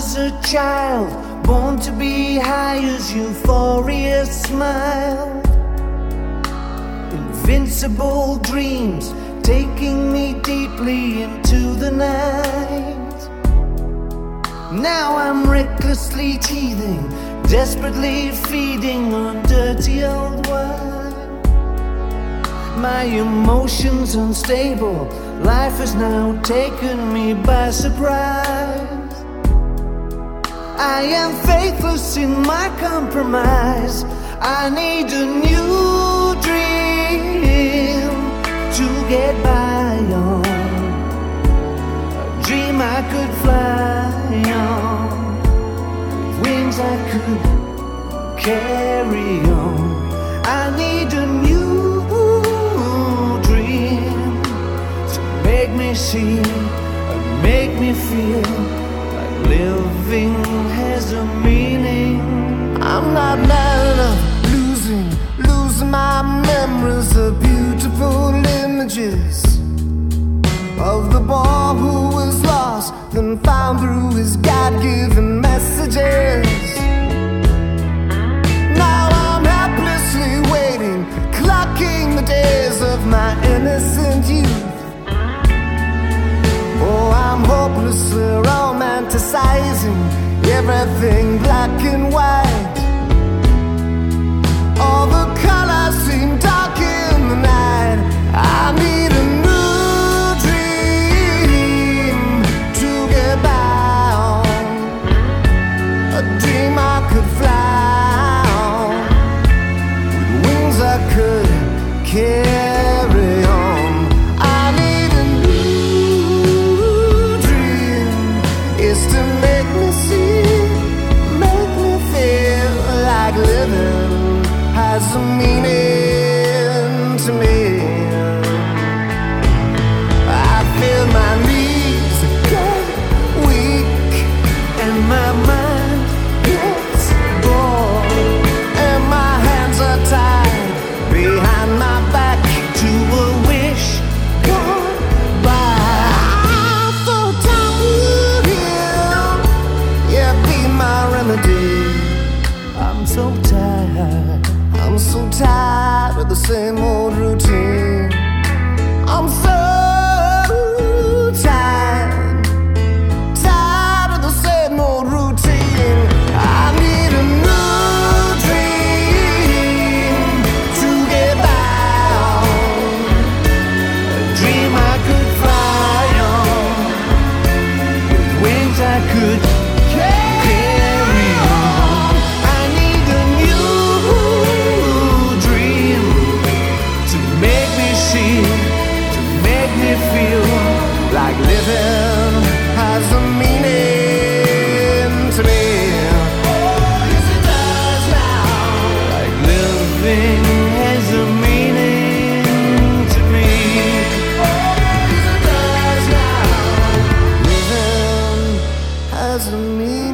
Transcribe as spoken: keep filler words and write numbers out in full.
was a child, born to be high as euphoria smiled. Invincible dreams taking me deeply into the night. Now I'm recklessly teething, desperately feeding on dirty old wine. My emotions unstable, life has now taken me by surprise. I am faithless in my compromise. I need a new dream to get by on, a dream I could fly on, wings I could carry on. I need a new dream to make me see and make me feel like living has a meaning. I'm not mad enough, losing, losing my memories of beautiful images of the boy who was lost, then found through his God-given messages. Now I'm helplessly waiting, clocking the days of my innocent youth. Oh, I'm hopelessly romanticizing everything black and white. All the colors seem dark in the night. I need a new dream to get by on, a dream I could fly on, with wings I could carry on. I need a new dream, is to make me see, make me feel like living has a meaning to me. I feel my knees get weak And my mind gets bored, and my hands are tied behind my back to a wish gone by. I thought I would heal, yeah, be my remedy. I'm so tired. I'm so tired of the same old routine. I'm so tired, tired of the same old routine. I need a new dream to get by on, A dream I could fly on, with wings I could carry on. I need a new dream to make me see, to make me feel like living has a meaning to me. Yes, it does now. like living has a meaning to me. Yes, it does now. Living has a meaning.